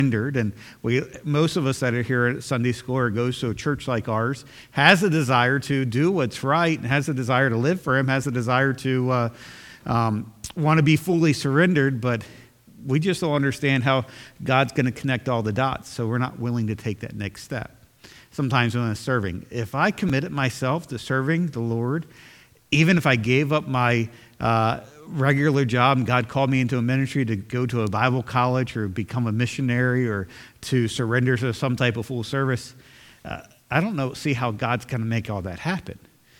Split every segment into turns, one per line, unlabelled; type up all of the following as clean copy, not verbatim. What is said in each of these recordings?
hindered, and most of us that are here at Sunday school or goes to a church like ours has a desire to do what's right, and has a desire to live for Him, has a desire to want to be fully surrendered, but we just don't understand how God's going to connect all the dots, so we're not willing to take that next step. Sometimes when I'm serving, if I committed myself to serving the Lord, even if I gave up my regular job and God called me into a ministry to go to a Bible college or become a missionary or to surrender to some type of full service, I don't see how God's going to make all that happen.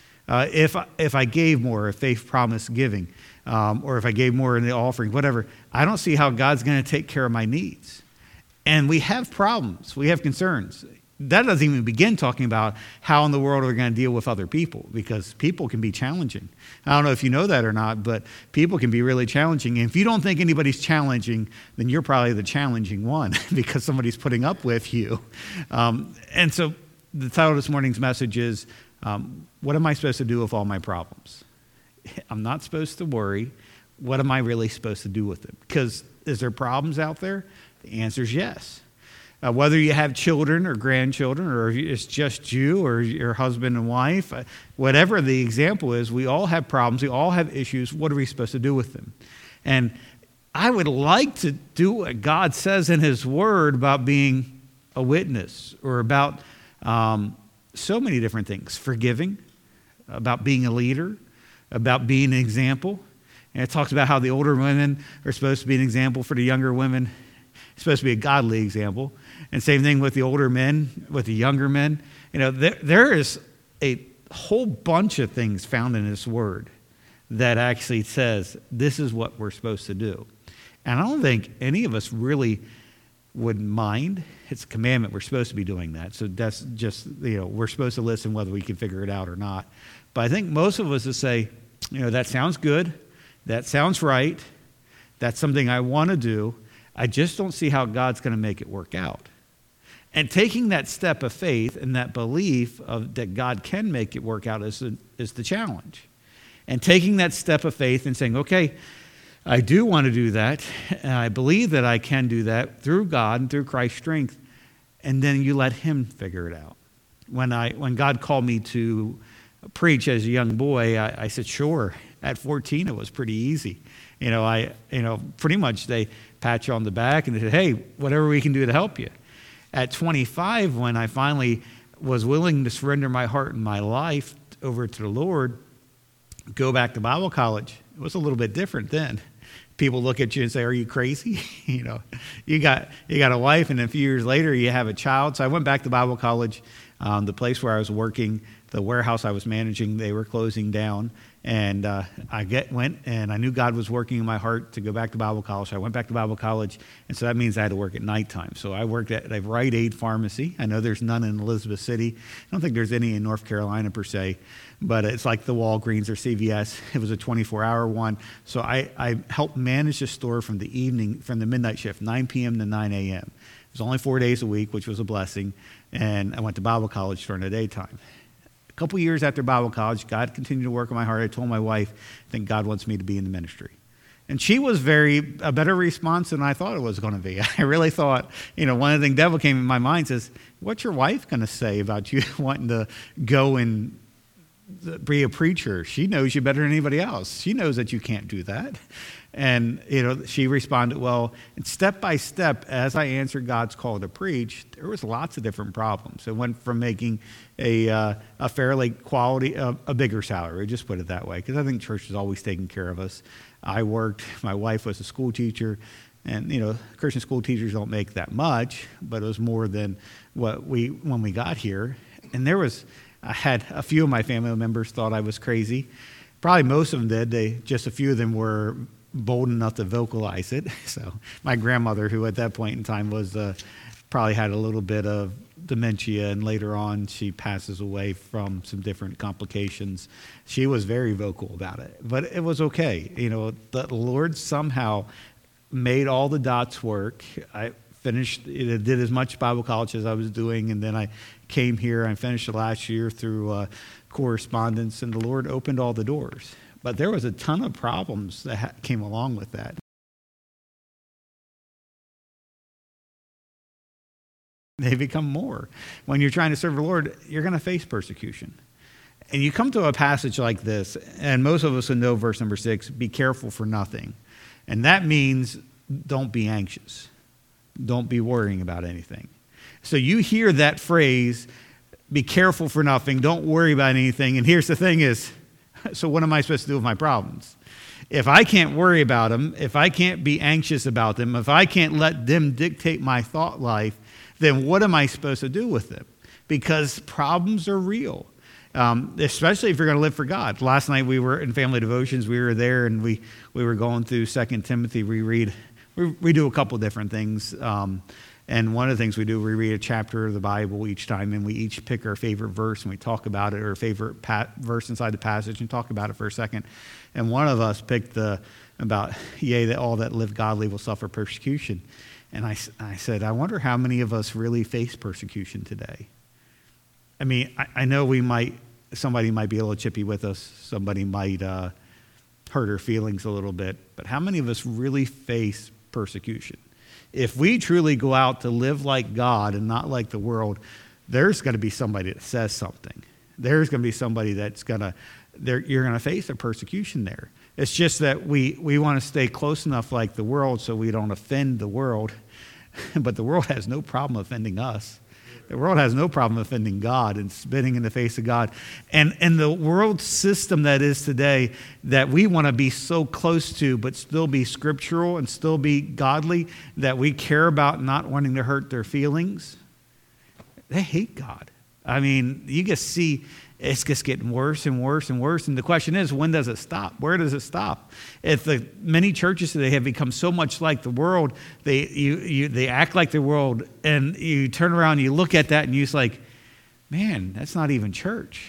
If I gave more, if faith promised giving, or if I gave more in the offering, whatever, I don't see how God's going to take care of my needs. And we have problems. We have concerns. That doesn't even begin talking about how in the world we're going to deal with other people, because people can be challenging. I don't know if you know that or not, but people can be really challenging. And if you don't think anybody's challenging, then you're probably the challenging one because somebody's putting up with you. And so the title of this morning's message is, what am I supposed to do with all my problems? I'm not supposed to worry. What am I really supposed to do with them? Because is there problems out there? The answer is yes. Whether you have children or grandchildren, or it's just you or your husband and wife, whatever the example is, we all have problems. We all have issues. What are we supposed to do with them? And I would like to do what God says in His Word about being a witness, or about so many different things. Forgiving, about being a leader, about being an example. And it talks about how the older women are supposed to be an example for the younger women. It's supposed to be a godly example. And same thing with the older men, with the younger men. There is a whole bunch of things found in this Word that actually says this is what we're supposed to do. And I don't think any of us really would mind. It's a commandment. We're supposed to be doing that. So that's just, we're supposed to listen whether we can figure it out or not. But I think most of us would say, that sounds good. That sounds right. That's something I want to do. I just don't see how God's going to make it work out. And taking that step of faith and that belief that God can make it work out is the challenge. And taking that step of faith and saying, okay, I do want to do that, and I believe that I can do that through God and through Christ's strength, and then you let Him figure it out. When God called me to preach as a young boy, I said, sure. At 14, it was pretty easy. Pretty much they pat you on the back and they said, hey, whatever we can do to help you. At 25, when I finally was willing to surrender my heart and my life over to the Lord, go back to Bible college, it was a little bit different then. People look at you and say, are you crazy? You got a wife, and a few years later you have a child. So I went back to Bible college. The place where I was working, the warehouse I was managing, they were closing down. And I went, and I knew God was working in my heart to go back to Bible college. So I went back to Bible college, and so that means I had to work at nighttime. So I worked at a Rite Aid pharmacy. I know there's none in Elizabeth City. I don't think there's any in North Carolina per se, but it's like the Walgreens or CVS. It was a 24-hour one. So I helped manage the store from the midnight shift, 9 p.m. to 9 a.m. It was only 4 days a week, which was a blessing, and I went to Bible college during the daytime. A couple years after Bible college, God continued to work on my heart. I told my wife, I think God wants me to be in the ministry. And she was a better response than I thought it was going to be. I really thought, one of the things devil came in my mind says, what's your wife going to say about you wanting to go and be a preacher? She knows you better than anybody else. She knows that you can't do that. And, she responded well. And step by step, as I answered God's call to preach, there was lots of different problems. It went from making a fairly quality, a bigger salary, just put it that way, because I think church is always taking care of us. I worked, my wife was a school teacher, and, Christian school teachers don't make that much, but it was more than when we got here. And I had a few of my family members thought I was crazy. Probably most of them did. Just a few of them were bold enough to vocalize it. So my grandmother, who at that point in time was probably had a little bit of dementia, and later on she passes away from some different complications. She was very vocal about it, but it was okay. The Lord somehow made all the dots work. I did as much Bible college as I was doing, and then I came here. I finished the last year through correspondence, and the Lord opened all the doors. But there was a ton of problems that came along with that. They become more. When you're trying to serve the Lord, you're going to face persecution. And you come to a passage like this, and most of us would know verse number 6, be careful for nothing. And that means don't be anxious. Don't be worrying about anything. So you hear that phrase, be careful for nothing, don't worry about anything. And here's the thing is, so what am I supposed to do with my problems? If I can't worry about them, if I can't be anxious about them, if I can't let them dictate my thought life, then what am I supposed to do with them? Because problems are real, especially if you're going to live for God. Last night we were in family devotions. We were there, and we were going through 2 Timothy. We do a couple different things. And one of the things we do, we read a chapter of the Bible each time, and we each pick our favorite verse, and we talk about it, or favorite verse inside the passage, and talk about it for a second. And one of us picked about, yea, that all that live godly will suffer persecution. And I said, I wonder how many of us really face persecution today. I mean, I know somebody might be a little chippy with us. Somebody might hurt our feelings a little bit. But how many of us really face persecution? If we truly go out to live like God and not like the world, there's going to be somebody that says something. There's going to be somebody that's you're going to face a persecution there. It's just that we want to stay close enough like the world so we don't offend the world. But the world has no problem offending us. The world has no problem offending God and spitting in the face of God. And the world system that is today that we want to be so close to but still be scriptural and still be godly, that we care about not wanting to hurt their feelings, they hate God. I mean, you just see it's just getting worse and worse and worse. And the question is, when does it stop? Where does it stop? If many churches today have become so much like the world, they act like the world, and you turn around and you look at that and you're just like, man, that's not even church.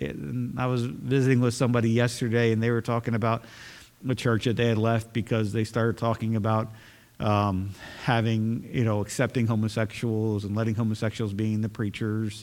I was visiting with somebody yesterday, and they were talking about a church that they had left because they started talking about accepting homosexuals and letting homosexuals being the preachers,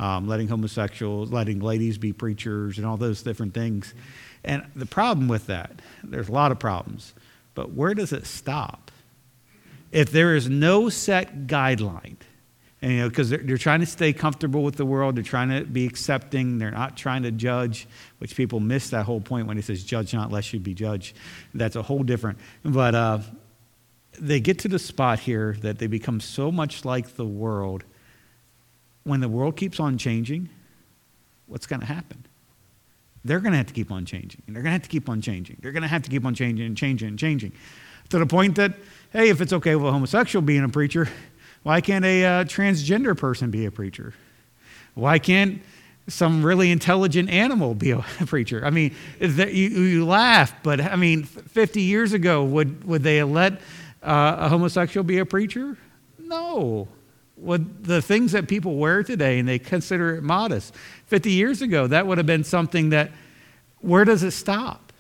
letting ladies be preachers, and all those different things. And the problem with that, there's a lot of problems, but where does it stop? If there is no set guideline, and because they're trying to stay comfortable with the world, they're trying to be accepting, they're not trying to judge, which people miss that whole point when he says, judge not lest you be judged. That's a whole different, but they get to the spot here that they become so much like the world. When the world keeps on changing, what's going to happen? They're going to have to keep on changing. And they're going to have to keep on changing. They're going to have to keep on changing and changing and changing. To the point that, hey, if it's okay with a homosexual being a preacher, why can't a transgender person be a preacher? Why can't some really intelligent animal be a preacher? I mean, you laugh, but I mean, 50 years ago, would they have let a homosexual be a preacher? No. With the things that people wear today, and they consider it modest, 50 years ago, that would have been something that, where does it stop?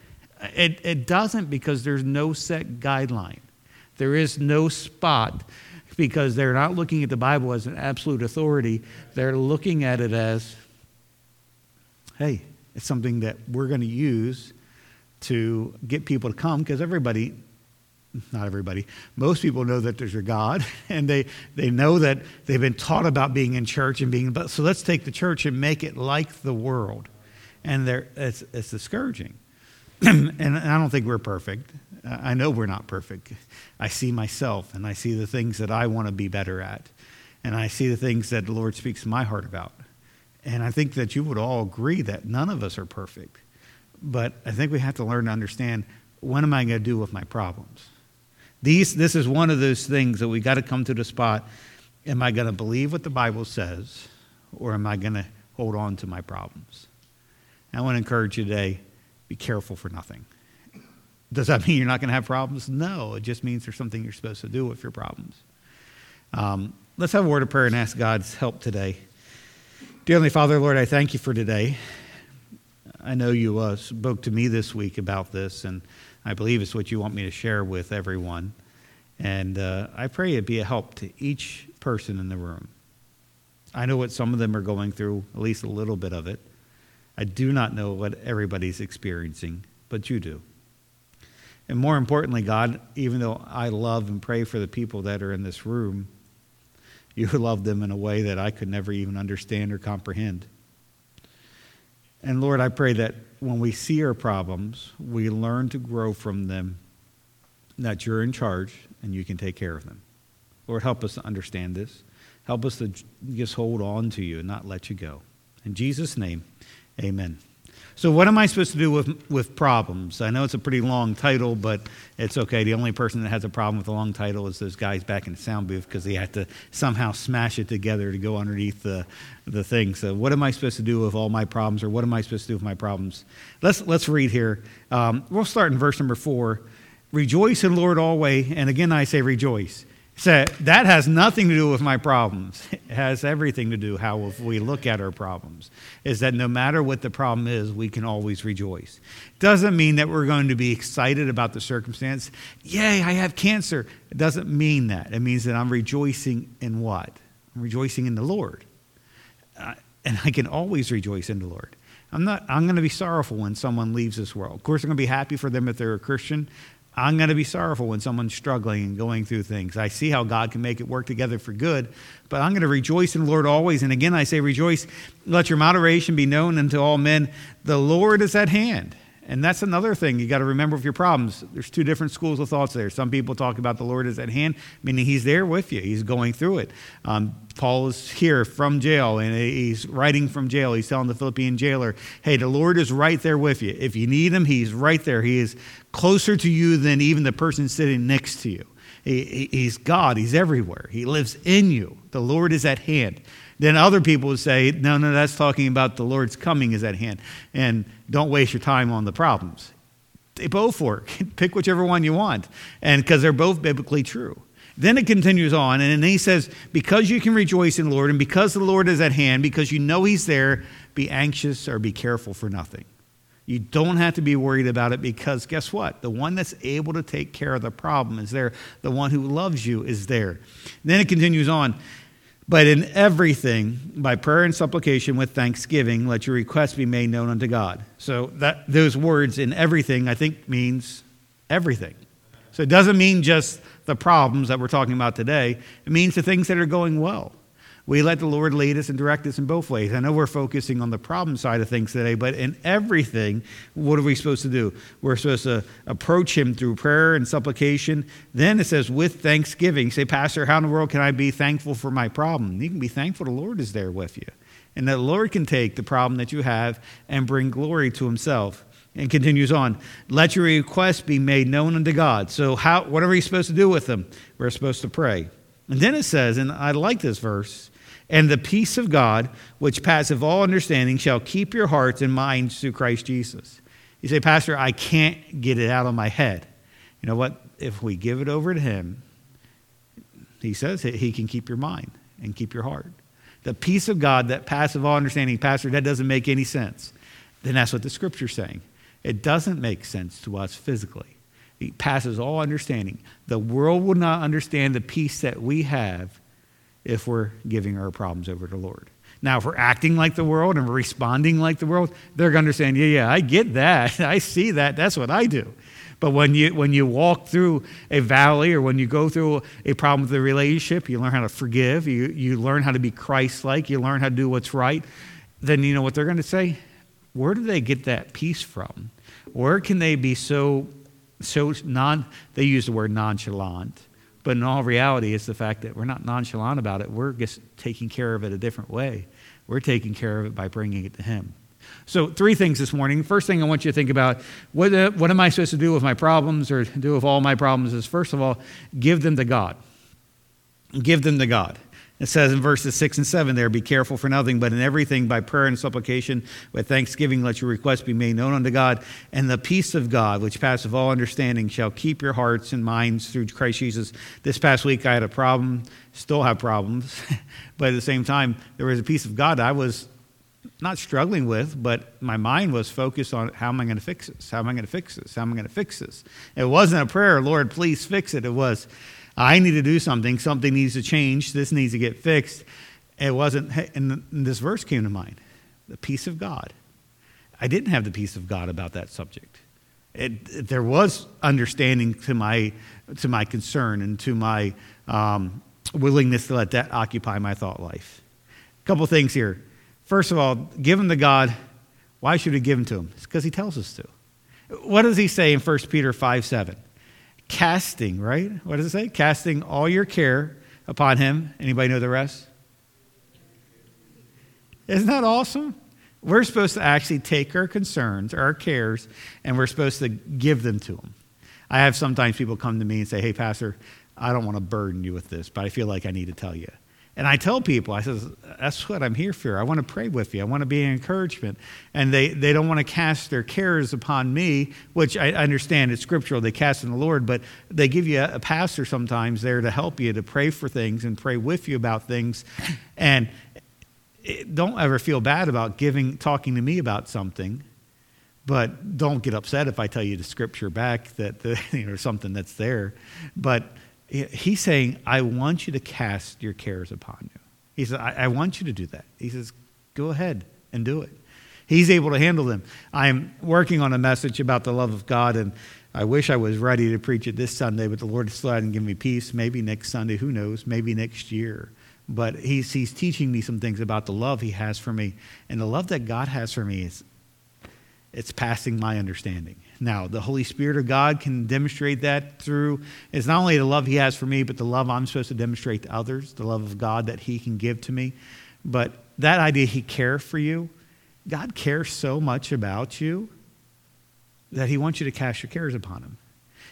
It doesn't, because there's no set guideline. There is no spot, because they're not looking at the Bible as an absolute authority. They're looking at it as, hey, it's something that we're going to use to get people to come, because not everybody, most people know that there's a God, and they know that they've been taught about being in church and so let's take the church and make it like the world. And it's discouraging. And I don't think we're perfect. I know we're not perfect. I see myself, and I see the things that I want to be better at. And I see the things that the Lord speaks to my heart about. And I think that you would all agree that none of us are perfect. But I think we have to learn to understand, what am I going to do with my problems? This is one of those things that we got to come to the spot. Am I going to believe what the Bible says, or am I going to hold on to my problems? And I want to encourage you today, be careful for nothing. Does that mean you're not going to have problems? No, it just means there's something you're supposed to do with your problems. Let's have a word of prayer and ask God's help today. Dear Heavenly Father, Lord, I thank you for today. I know you spoke to me this week about this, and I believe it's what you want me to share with everyone. And I pray it be a help to each person in the room. I know what some of them are going through, at least a little bit of it. I do not know what everybody's experiencing, but you do. And more importantly, God, even though I love and pray for the people that are in this room, You love them in a way that I could never even understand or comprehend. And Lord, I pray that when we see our problems, we learn to grow from them, that you're in charge and you can take care of them. Lord, help us to understand this. Help us to just hold on to you and not let you go. In Jesus' name, amen. So what am I supposed to do with problems? I know it's a pretty long title, but it's okay. The only person that has a problem with a long title is those guys back in the sound booth because they have to somehow smash it together to go underneath the thing. So what am I supposed to do with all my problems, or what am I supposed to do with my problems? Let's read here. We'll start in verse number 4. Rejoice in the Lord always, and again I say rejoice. So that has nothing to do with my problems. It has everything to do how if we look at our problems. Is that no matter what the problem is, we can always rejoice. Doesn't mean that we're going to be excited about the circumstance. Yay, I have cancer. It doesn't mean that. It means that I'm rejoicing in what? I'm rejoicing in the Lord. And I can always rejoice in the Lord. I'm going to be sorrowful when someone leaves this world. Of course, I'm going to be happy for them if they're a Christian. I'm going to be sorrowful when someone's struggling and going through things. I see how God can make it work together for good, but I'm going to rejoice in the Lord always. And again, I say rejoice. Let your moderation be known unto all men. The Lord is at hand. And that's another thing you got to remember with your problems. There's two different schools of thoughts there. Some people talk about the Lord is at hand, meaning he's there with you. He's going through it. Paul is here from jail, and he's writing from jail. He's telling the Philippian jailer, hey, the Lord is right there with you. If you need him, he's right there. He is closer to you than even the person sitting next to you. He's God. He's everywhere. He lives in you. The Lord is at hand. Then other people would say, no, that's talking about the Lord's coming is at hand. And don't waste your time on the problems. They both work. Pick whichever one you want. And because they're both biblically true. Then it continues on, and then he says, because you can rejoice in the Lord, and because the Lord is at hand, because you know he's there, be anxious or be careful for nothing. You don't have to be worried about it because guess what? The one that's able to take care of the problem is there. The one who loves you is there. Then it continues on. But in everything, by prayer and supplication with thanksgiving, let your requests be made known unto God. So those words, in everything, I think means everything. So it doesn't mean just the problems that we're talking about today. It means the things that are going well. We let the Lord lead us and direct us in both ways. I know we're focusing on the problem side of things today, but in everything, what are we supposed to do? We're supposed to approach him through prayer and supplication. Then it says, with thanksgiving. Say, Pastor, how in the world can I be thankful for my problem? You can be thankful the Lord is there with you. And that the Lord can take the problem that you have and bring glory to himself. And continues on, let your requests be made known unto God. So what are we supposed to do with them? We're supposed to pray. And then it says, and I like this verse, and the peace of God, which passeth all understanding, shall keep your hearts and minds through Christ Jesus. You say, Pastor, I can't get it out of my head. You know what? If we give it over to him, he says he can keep your mind and keep your heart. The peace of God that passeth all understanding, Pastor, that doesn't make any sense. Then that's what the scripture's saying. It doesn't make sense to us physically. It passes all understanding. The world will not understand the peace that we have if we're giving our problems over to the Lord. Now, if we're acting like the world and we're responding like the world, they're going to understand, yeah, I get that. I see that. That's what I do. But when you walk through a valley or when you go through a problem with a relationship, you learn how to forgive. You learn how to be Christ-like. You learn how to do what's right. Then you know what they're going to say? Where do they get that peace from? Where can they be they use the word nonchalant. But in all reality, it's the fact that we're not nonchalant about it. We're just taking care of it a different way. We're taking care of it by bringing it to him. So 3 things this morning. First thing I want you to think about, what am I supposed to do with my problems or do with all my problems is, first of all, give them to God. Give them to God. It says in verses 6 and 7 there, be careful for nothing, but in everything by prayer and supplication with thanksgiving let your requests be made known unto God. And the peace of God, which passeth all understanding, shall keep your hearts and minds through Christ Jesus. This past week I had a problem, still have problems, but at the same time there was a peace of God I was not struggling with, but my mind was focused on how am I going to fix this? How am I going to fix this? How am I going to fix this? It wasn't a prayer, Lord, please fix it. It was, I need to do something. Something needs to change. This needs to get fixed. It wasn't, and this verse came to mind, the peace of God. I didn't have the peace of God about that subject. There was understanding to my concern and to my willingness to let that occupy my thought life. A couple things here. First of all, give them to God. Why should we give them to him? It's because he tells us to. What does he say in 1 Peter 5:7? Casting, right? What does it say? Casting all your care upon him. Anybody know the rest? Isn't that awesome? We're supposed to actually take our concerns, our cares, and we're supposed to give them to him. I have sometimes people come to me and say, hey, Pastor, I don't want to burden you with this, but I feel like I need to tell you. And I tell people, I says, that's what I'm here for. I want to pray with you. I want to be an encouragement. And they don't want to cast their cares upon me, which I understand it's scriptural. They cast in the Lord, but they give you a pastor sometimes there to help you, to pray for things and pray with you about things. And don't ever feel bad about talking to me about something, but don't get upset if I tell you the scripture back that something that's there. But he's saying, I want you to cast your cares upon you. He says, I want you to do that. He says, go ahead and do it. He's able to handle them. I'm working on a message about the love of God, and I wish I was ready to preach it this Sunday, but the Lord still hadn't given me peace. Maybe next Sunday, who knows, maybe next year. But he's teaching me some things about the love he has for me. And the love that God has for me it's passing my understanding. Now, the Holy Spirit of God can demonstrate that through, it's not only the love he has for me, but the love I'm supposed to demonstrate to others, the love of God that he can give to me. But that idea he cares for you, God cares so much about you that he wants you to cast your cares upon him.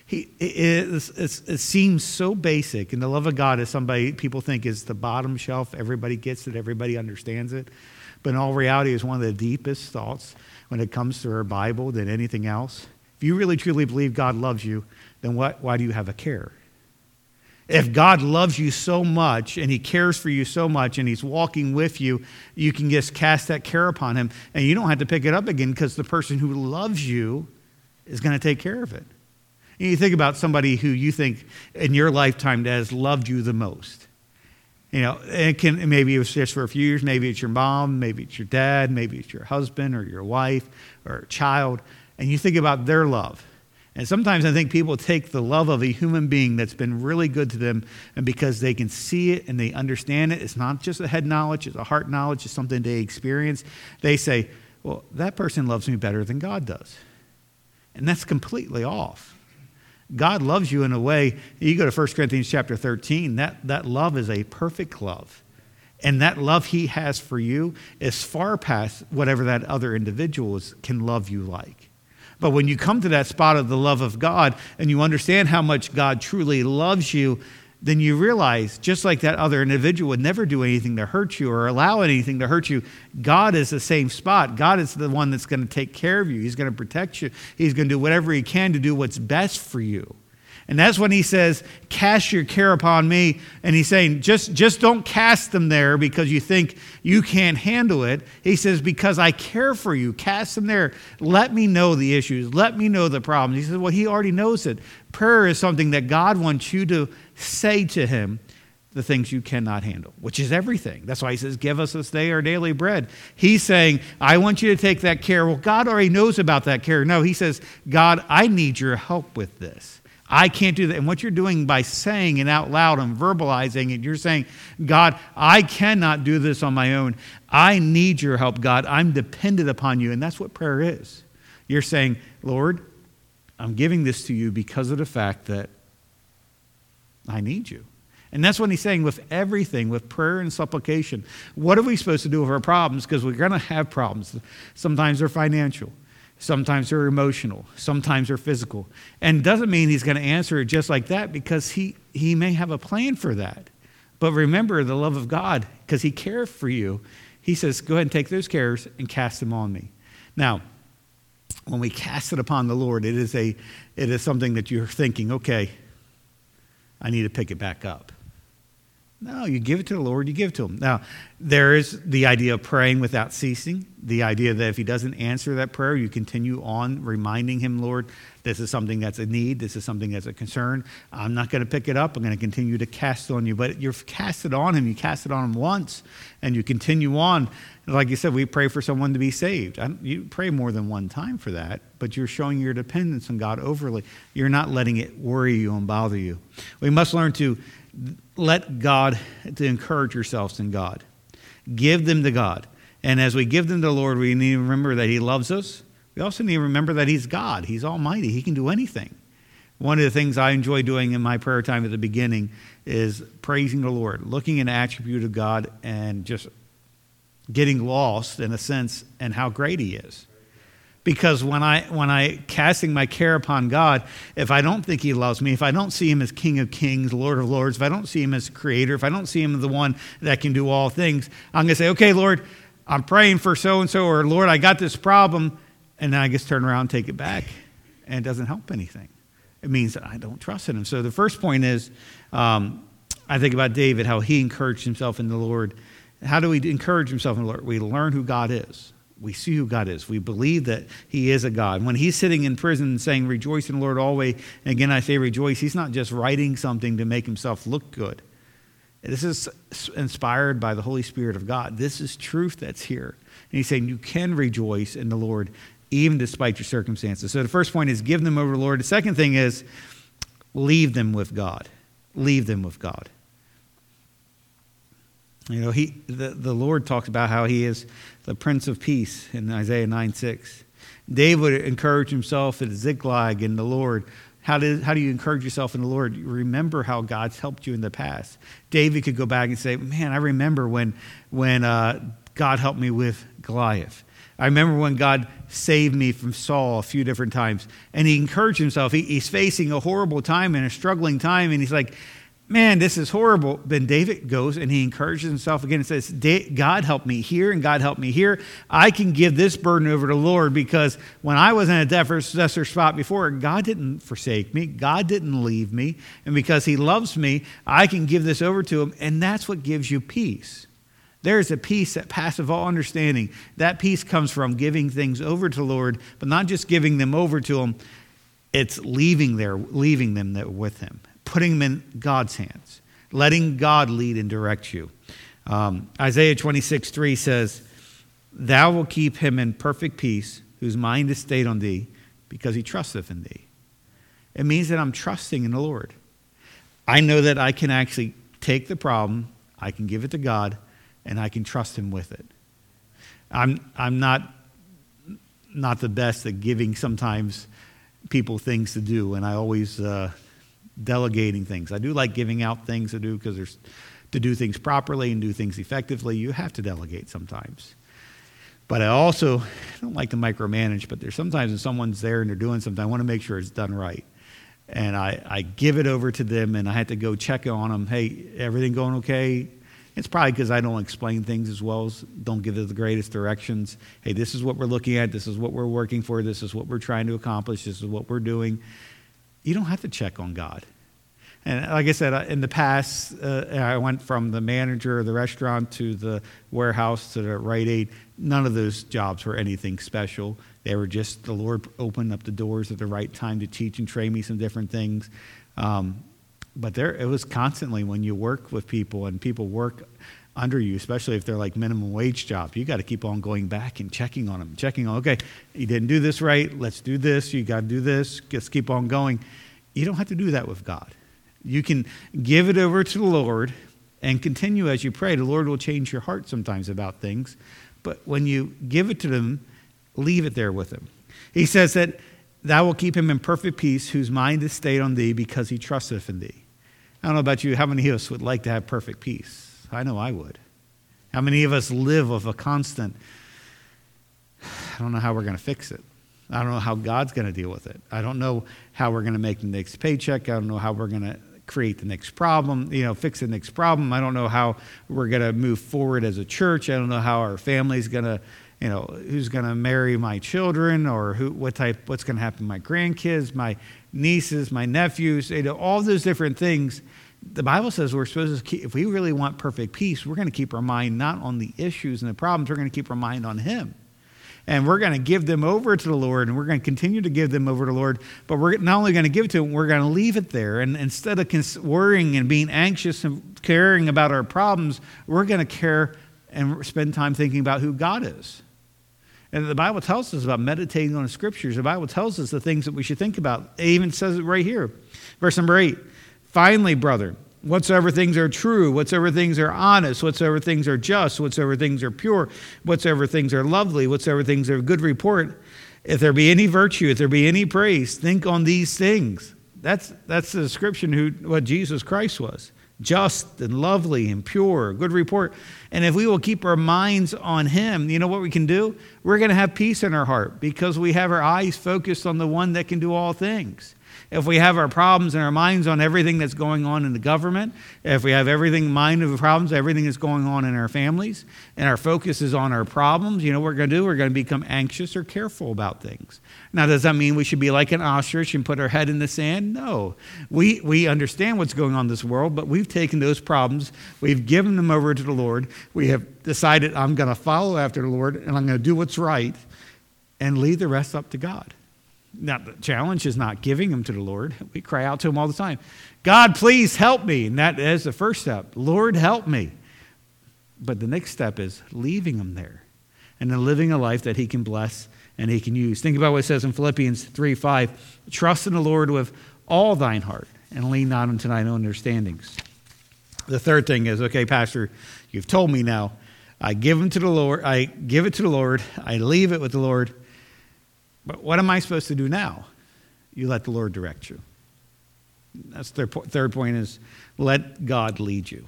It seems so basic, and the love of God is somebody people think is the bottom shelf. Everybody gets it. Everybody understands it. But in all reality, it's one of the deepest thoughts when it comes to our Bible than anything else. If you really, truly believe God loves you, then why do you have a care? If God loves you so much and he cares for you so much and he's walking with you, you can just cast that care upon him, and you don't have to pick it up again because the person who loves you is going to take care of it. You think about somebody who you think in your lifetime that has loved you the most. Maybe it was just for a few years. Maybe it's your mom. Maybe it's your dad. Maybe it's your husband or your wife or a child. And you think about their love. And sometimes I think people take the love of a human being that's been really good to them, and because they can see it and they understand it, it's not just a head knowledge, it's a heart knowledge, it's something they experience. They say, well, that person loves me better than God does. And that's completely off. God loves you in a way. You go to 1 Corinthians chapter 13, that love is a perfect love. And that love he has for you is far past whatever that other individual can love you like. But when you come to that spot of the love of God and you understand how much God truly loves you, then you realize, just like that other individual would never do anything to hurt you or allow anything to hurt you, God is the same spot. God is the one that's going to take care of you. He's going to protect you. He's going to do whatever he can to do what's best for you. And that's when he says, cast your care upon me. And he's saying, just don't cast them there because you think you can't handle it. He says, because I care for you, cast them there. Let me know the issues. Let me know the problems. He says, well, he already knows it. Prayer is something that God wants you to say to him the things you cannot handle, which is everything. That's why he says, give us this day our daily bread. He's saying, I want you to take that care. Well, God already knows about that care. No, he says, God, I need your help with this. I can't do that. And what you're doing by saying it out loud and verbalizing it, you're saying, God, I cannot do this on my own. I need your help, God. I'm dependent upon you. And that's what prayer is. You're saying, Lord, I'm giving this to you because of the fact that I need you. And that's what he's saying with everything, with prayer and supplication. What are we supposed to do with our problems? Because we're going to have problems. Sometimes they're financial. Sometimes they're emotional. Sometimes they're physical. And it doesn't mean he's going to answer it just like that, because he may have a plan for that. But remember the love of God, because he cares for you. He says, go ahead and take those cares and cast them on me. Now, when we cast it upon the Lord, it is something that you're thinking, okay, I need to pick it back up. No, you give it to the Lord, you give it to him. Now, there is the idea of praying without ceasing, the idea that if he doesn't answer that prayer, you continue on reminding him, Lord, this is something that's a need, this is something that's a concern. I'm not going to pick it up, I'm going to continue to cast it on you. But you're cast it on him, you cast it on him once, and you continue on. Like you said, we pray for someone to be saved. You pray more than one time for that, but you're showing your dependence on God overly. You're not letting it worry you and bother you. We must learn to let God, to encourage yourselves in God. Give them to God. And as we give them to the Lord, we need to remember that he loves us. We also need to remember that he's God. He's almighty. He can do anything. One of the things I enjoy doing in my prayer time at the beginning is praising the Lord, looking at an attribute of God and just getting lost, in a sense, in how great he is. Because when I casting my care upon God, if I don't think he loves me, if I don't see him as King of Kings, Lord of Lords, if I don't see him as creator, if I don't see him as the one that can do all things, I'm going to say, okay, Lord, I'm praying for so-and-so, or Lord, I got this problem, and then I just turn around and take it back, and it doesn't help anything. It means that I don't trust in him. So the first point is, I think about David, how he encouraged himself in the Lord. How do we encourage himself in the Lord? We learn who God is. We see who God is. We believe that he is a God. When he's sitting in prison saying, rejoice in the Lord always, and again I say rejoice, he's not just writing something to make himself look good. This is inspired by the Holy Spirit of God. This is truth that's here. And he's saying you can rejoice in the Lord even despite your circumstances. So the first point is give them over to the Lord. The second thing is leave them with God. Leave them with God. You know, the Lord talks about how he is the Prince of Peace in Isaiah 9:6. David encouraged himself at Ziklag in the Lord. How do you encourage yourself in the Lord? You remember how God's helped you in the past. David could go back and say, man, I remember when God helped me with Goliath. I remember when God saved me from Saul a few different times. And he encouraged himself. He's facing a horrible time and a struggling time, and he's like, man, this is horrible. Then David goes and he encourages himself again and says, God helped me here and God helped me here. I can give this burden over to the Lord because when I was in a desert spot before, God didn't forsake me. God didn't leave me. And because he loves me, I can give this over to him. And that's what gives you peace. There's a peace that passes all understanding. That peace comes from giving things over to the Lord, but not just giving them over to him. It's leaving them there with him. Putting them in God's hands, letting God lead and direct you. Isaiah 26:3 says, thou will keep him in perfect peace, whose mind is stayed on thee, because he trusteth in thee. It means that I'm trusting in the Lord. I know that I can actually take the problem, I can give it to God, and I can trust him with it. I'm not the best at giving sometimes people things to do, and I always delegating things. I do like giving out things to do because there's to do things properly and do things effectively. You have to delegate sometimes. But I also don't like to micromanage, but there's sometimes when someone's there and they're doing something, I want to make sure it's done right. And I give it over to them and I have to go check on them. Hey, everything going okay? It's probably because I don't explain things as well as don't give it the greatest directions. Hey, this is what we're looking at. This is what we're working for. This is what we're trying to accomplish. This is what we're doing. You don't have to check on God. And like I said, in the past, I went from the manager of the restaurant to the warehouse to the Rite Aid. None of those jobs were anything special. They were just the Lord opened up the doors at the right time to teach and train me some different things. But it was constantly when you work with people and people work under you, especially if they're like minimum wage jobs, you got to keep on going back and checking on them, okay, you didn't do this right, let's do this, you got to do this, just keep on going. You don't have to do that with God. You can give it over to the Lord and continue as you pray. The Lord will change your heart sometimes about things, but when you give it to them, leave it there with him. He says that thou will keep him in perfect peace, whose mind is stayed on thee, because he trusteth in thee. I don't know about you, how many of us would like to have perfect peace? I know I would. How many of us live with a constant, I don't know how we're going to fix it. I don't know how God's going to deal with it. I don't know how we're going to make the next paycheck. I don't know how we're going to create the next problem, fix the next problem. I don't know how we're going to move forward as a church. I don't know how our family's going to, who's going to marry my children or what's going to happen to my grandkids, my nieces, my nephews, all those different things. The Bible says we're supposed to if we really want perfect peace, we're going to keep our mind not on the issues and the problems. We're going to keep our mind on him. And we're going to give them over to the Lord, and we're going to continue to give them over to the Lord. But we're not only going to give it to him, we're going to leave it there. And instead of worrying and being anxious and caring about our problems, we're going to care and spend time thinking about who God is. And the Bible tells us about meditating on the Scriptures. The Bible tells us the things that we should think about. It even says it right here. Verse number 8. Finally, brother, whatsoever things are true, whatsoever things are honest, whatsoever things are just, whatsoever things are pure, whatsoever things are lovely, whatsoever things are of good report, if there be any virtue, if there be any praise, think on these things. That's the description what Jesus Christ was. Just and lovely and pure, good report. And if we will keep our minds on him, you know what we can do? We're going to have peace in our heart because we have our eyes focused on the one that can do all things. If we have our problems and our minds on everything that's going on in the government, if we have everything mind of the problems, everything that's going on in our families, and our focus is on our problems, you know what we're going to do? We're going to become anxious or careful about things. Now, does that mean we should be like an ostrich and put our head in the sand? No. We understand what's going on in this world, but we've taken those problems, we've given them over to the Lord. We have decided I'm going to follow after the Lord, and I'm going to do what's right, and leave the rest up to God. Now, the challenge is not giving them to the Lord. We cry out to him all the time. God, please help me. And that is the first step. Lord, help me. But the next step is leaving him there and then living a life that he can bless and he can use. Think about what it says in Philippians 3:5. Trust in the Lord with all thine heart and lean not unto thine own understandings. The third thing is, okay, Pastor, you've told me now. I give them to the Lord. I give it to the Lord. I leave it with the Lord. But what am I supposed to do now? You let the Lord direct you. That's their third point is let God lead you.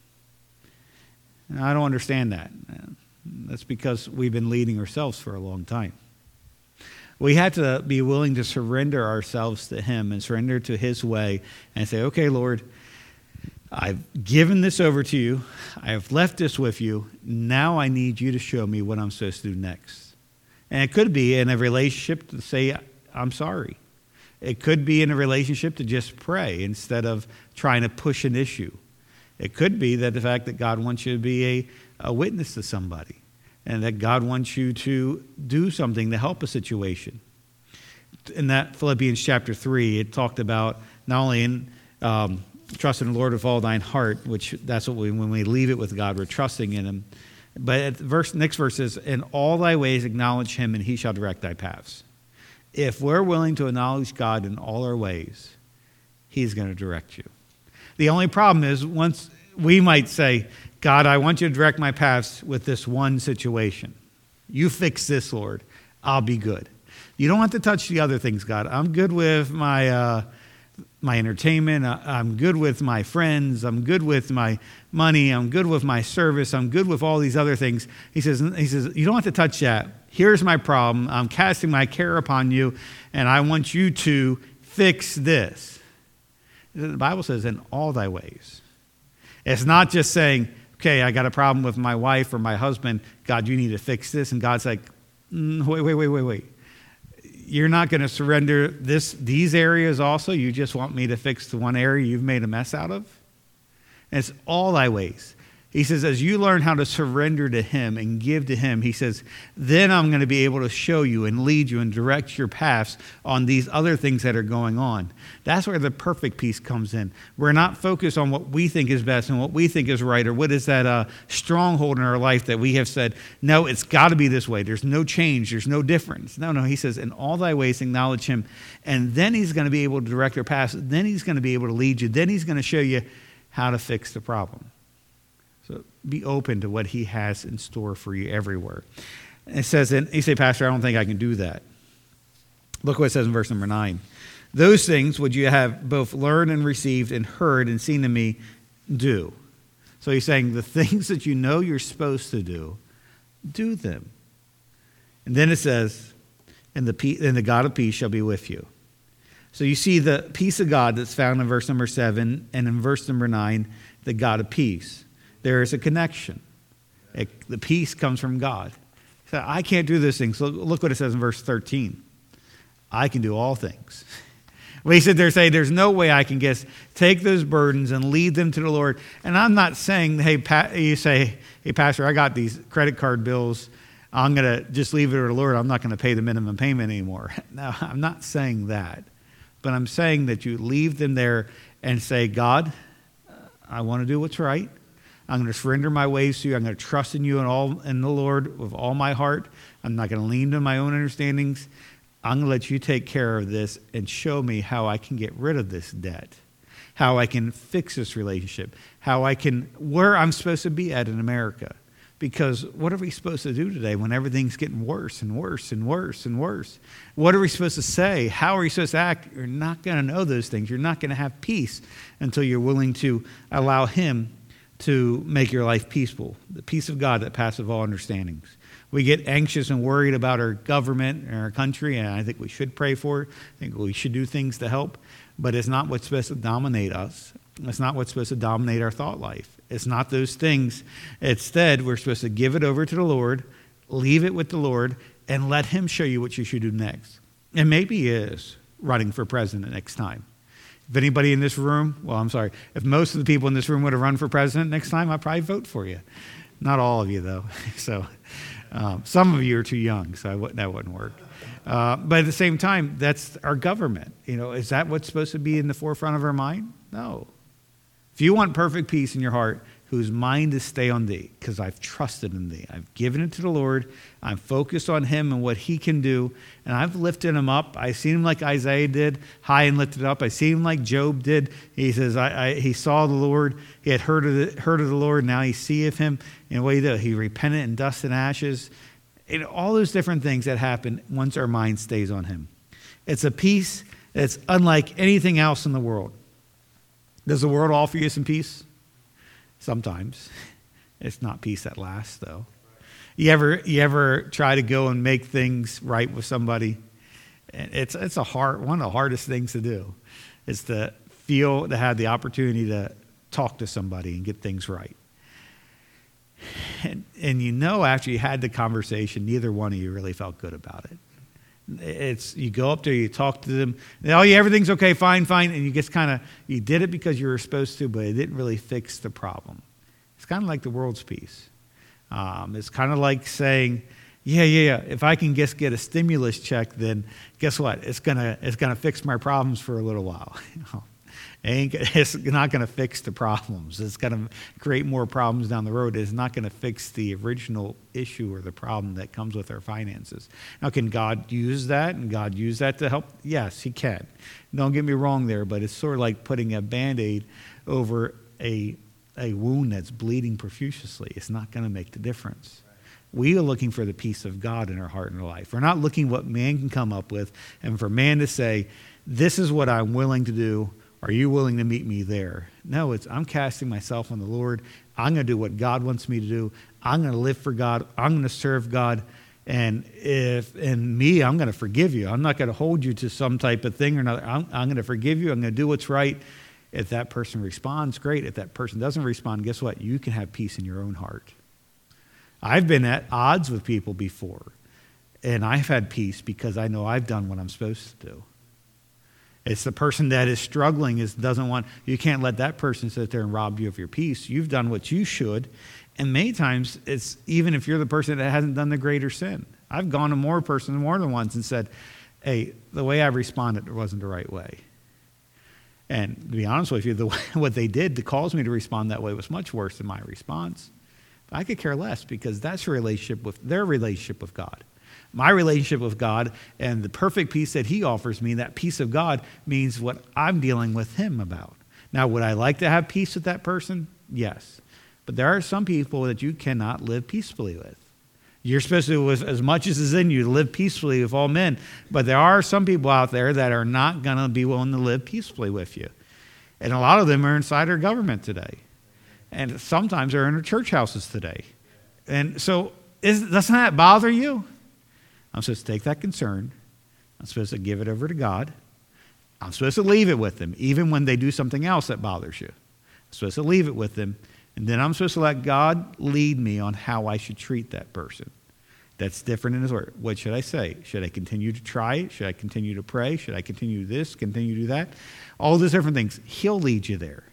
And I don't understand that. That's because we've been leading ourselves for a long time. We had to be willing to surrender ourselves to him and surrender to his way and say, okay, Lord, I've given this over to you. I have left this with you. Now I need you to show me what I'm supposed to do next. And it could be in a relationship to say, I'm sorry. It could be in a relationship to just pray instead of trying to push an issue. It could be that the fact that God wants you to be a witness to somebody and that God wants you to do something to help a situation. In that Philippians chapter 3, it talked about not only in trust in the Lord with all thine heart, which that's what when we leave it with God, we're trusting in him. But next verse is, in all thy ways acknowledge him, and he shall direct thy paths. If we're willing to acknowledge God in all our ways, he's going to direct you. The only problem is once we might say, God, I want you to direct my paths with this one situation. You fix this, Lord. I'll be good. You don't have to touch the other things, God. I'm good with my entertainment. I'm good with my friends. I'm good with my money. I'm good with my service. I'm good with all these other things. He says, you don't have to touch that. Here's my problem. I'm casting my care upon you, and I want you to fix this. The Bible says, in all thy ways. It's not just saying, okay, I got a problem with my wife or my husband. God, you need to fix this. And God's like, wait. You're not going to surrender these areas also? You just want me to fix the one area you've made a mess out of? And it's all thy ways. He says, as you learn how to surrender to him and give to him, he says, then I'm going to be able to show you and lead you and direct your paths on these other things that are going on. That's where the perfect peace comes in. We're not focused on what we think is best and what we think is right, or what is that stronghold in our life that we have said, no, it's got to be this way. There's no change. There's no difference. No, he says, in all thy ways acknowledge him, and then he's going to be able to direct your paths. Then he's going to be able to lead you. Then he's going to show you how to fix the problem. So be open to what he has in store for you everywhere. And it says, and you say, Pastor, I don't think I can do that. Look what it says in verse number 9. Those things would you have both learned and received and heard and seen in me do. So he's saying the things that you know you're supposed to do them. And then it says, and the God of peace shall be with you. So you see the peace of God that's found in verse number 7 and in verse number 9, the God of peace. There is a connection. The peace comes from God. So I can't do this thing. So look what it says in verse 13. I can do all things. Well, he said there's no way I can take those burdens and lead them to the Lord. And I'm not saying, hey, Pastor, I got these credit card bills. I'm going to just leave it to the Lord. I'm not going to pay the minimum payment anymore. No, I'm not saying that. But I'm saying that you leave them there and say, God, I want to do what's right. I'm going to surrender my ways to you. I'm going to trust in you in the Lord with all my heart. I'm not going to lean to my own understandings. I'm going to let you take care of this and show me how I can get rid of this debt. how I can fix this relationship, where I'm supposed to be at in America. Because what are we supposed to do today when everything's getting worse and worse and worse and worse? What are we supposed to say? How are you supposed to act? You're not going to know those things. You're not going to have peace until you're willing to allow him to make your life peaceful. The peace of God that passes all understandings. We get anxious and worried about our government and our country, and I think we should pray for it. I think we should do things to help, but it's not what's supposed to dominate us. It's not what's supposed to dominate our thought life. It's not those things. Instead, we're supposed to give it over to the Lord, leave it with the Lord, and let him show you what you should do next. And maybe he is running for president next time. If anybody in this room, if most of the people in this room would have run for president next time, I'd probably vote for you. Not all of you, though. So some of you are too young, so that wouldn't work. But at the same time, that's our government. Is that what's supposed to be in the forefront of our mind? No. If you want perfect peace in your heart, whose mind is stay on thee, because I've trusted in thee. I've given it to the Lord. I'm focused on him and what he can do. And I've lifted him up. I've seen him like Isaiah did, high and lifted up. I've seen him like Job did. He says, he saw the Lord. He had heard of the Lord. Now he seeth him. And what he did, he repented in dust and ashes. And all those different things that happen once our mind stays on him. It's a peace that's unlike anything else in the world. Does the world offer you some peace? Sometimes. It's not peace that lasts, though. You ever try to go and make things right with somebody? It's one of the hardest things to do. Is to have the opportunity to talk to somebody and get things right. And after you had the conversation, neither one of you really felt good about it. You go up there, you talk to them, everything's okay, fine, and you just you did it because you were supposed to, but it didn't really fix the problem. It's kind of like the world's peace. It's kind of like saying, if I can just get a stimulus check, then guess what? It's gonna fix my problems for a little while. It's not going to fix the problems. It's going to create more problems down the road. It's not going to fix the original issue or the problem that comes with our finances. Now, can God use that? And God use that to help? Yes, he can. Don't get me wrong there, but it's sort of like putting a Band-Aid over a wound that's bleeding profusely. It's not going to make the difference. We are looking for the peace of God in our heart and our life. We're not looking what man can come up with, and for man to say, this is what I'm willing to do. Are you willing to meet me there? No, I'm casting myself on the Lord. I'm going to do what God wants me to do. I'm going to live for God. I'm going to serve God. And I'm going to forgive you. I'm not going to hold you to some type of thing or another. I'm going to forgive you. I'm going to do what's right. If that person responds, great. If that person doesn't respond, guess what? You can have peace in your own heart. I've been at odds with people before, and I've had peace because I know I've done what I'm supposed to do. It's the person that is struggling, you can't let that person sit there and rob you of your peace. You've done what you should. And many times, it's even if you're the person that hasn't done the greater sin. I've gone to more than once and said, hey, the way I responded wasn't the right way. And to be honest with you, what they did to cause me to respond that way was much worse than my response. But I could care less because that's their relationship with God. My relationship with God and the perfect peace that he offers me, that peace of God means what I'm dealing with him about. Now, would I like to have peace with that person? Yes. But there are some people that you cannot live peacefully with. You're supposed to, as much as is in you, to live peacefully with all men. But there are some people out there that are not going to be willing to live peacefully with you. And a lot of them are inside our government today. And sometimes they're in our church houses today. And so doesn't that bother you? I'm supposed to take that concern. I'm supposed to give it over to God. I'm supposed to leave it with them, even when they do something else that bothers you. I'm supposed to leave it with them, and then I'm supposed to let God lead me on how I should treat that person. That's different in his word. What should I say? Should I continue to try it? Should I continue to pray? Should I continue this, continue to do that? All those different things. He'll lead you there.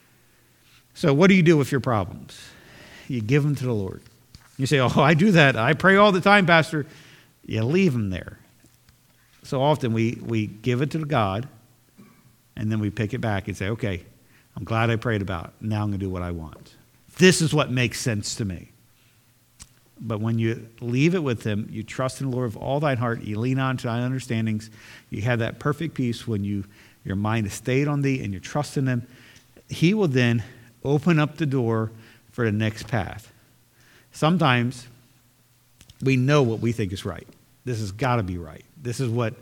So what do you do with your problems? You give them to the Lord. You say, oh, I do that. I pray all the time, Pastor. You leave them there. So often we give it to God, and then we pick it back and say, okay, I'm glad I prayed about it. Now I'm going to do what I want. This is what makes sense to me. But when you leave it with him, you trust in the Lord with all thine heart, you lean on to thine understandings, you have that perfect peace when you're your mind is stayed on thee, and you're trusting him, he will then open up the door for the next path. Sometimes we know what we think is right. This has got to be right. This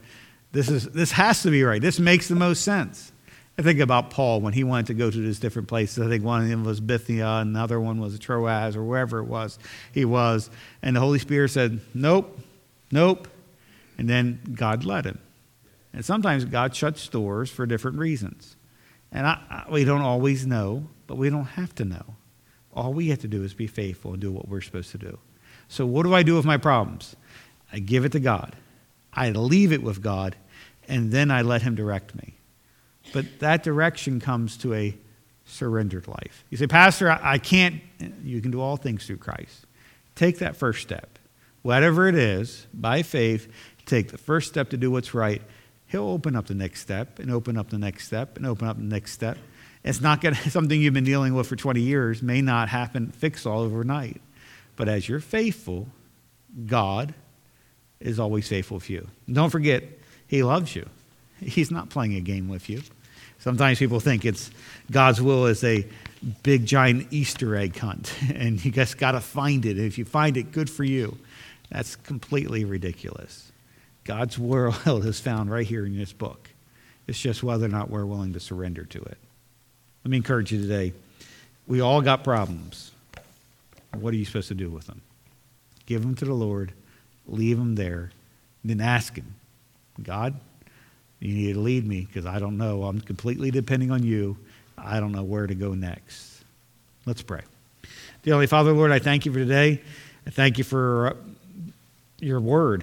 has to be right. This makes the most sense. I think about Paul when he wanted to go to these different places. I think one of them was Bithynia, and another one was Troas, or wherever it was he was. And the Holy Spirit said, nope, nope. And then God led him. And sometimes God shuts doors for different reasons. And we don't always know, but we don't have to know. All we have to do is be faithful and do what we're supposed to do. So what do I do with my problems? I give it to God. I leave it with God, and then I let him direct me. But that direction comes to a surrendered life. You say, Pastor, I can't. You can do all things through Christ. Take that first step. Whatever it is, by faith, take the first step to do what's right. He'll open up the next step, and open up the next step, and open up the next step. It's not going to, something you've been dealing with for 20 years may not happen, fix all overnight. But as you're faithful, God is always faithful to you. And don't forget, he loves you. He's not playing a game with you. Sometimes people think it's God's will is a big, giant Easter egg hunt, and you just got to find it. And if you find it, good for you. That's completely ridiculous. God's will is found right here in this book. It's just whether or not we're willing to surrender to it. Let me encourage you today. We all got problems. What are you supposed to do with them? Give them to the Lord. Leave them there. Then ask him, God, you need to lead me because I don't know. I'm completely depending on you. I don't know where to go next. Let's pray. Dear Heavenly Father, Lord, I thank you for today. I thank you for your word.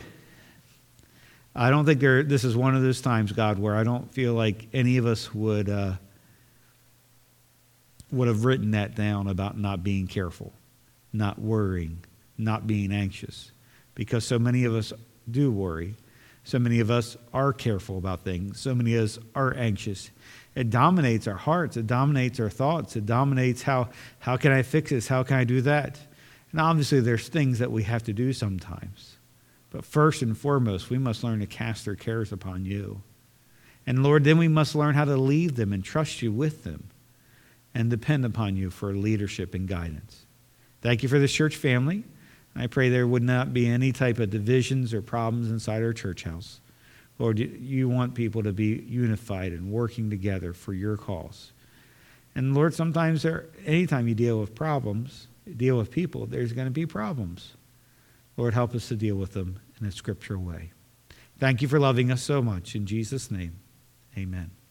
I don't think this is one of those times, God, where I don't feel like any of us would have written that down about not being careful, not worrying, not being anxious, because so many of us do worry. So many of us are careful about things. So many of us are anxious. It dominates our hearts. It dominates our thoughts. It dominates how can I fix this? How can I do that? And obviously there's things that we have to do sometimes. But first and foremost, we must learn to cast our cares upon you. And Lord, then we must learn how to leave them and trust you with them and depend upon you for leadership and guidance. Thank you for this church family. I pray there would not be any type of divisions or problems inside our church house. Lord, you want people to be unified and working together for your cause. And Lord, sometimes anytime you deal with problems, deal with people, there's going to be problems. Lord, help us to deal with them in a scriptural way. Thank you for loving us so much. In Jesus' name, amen.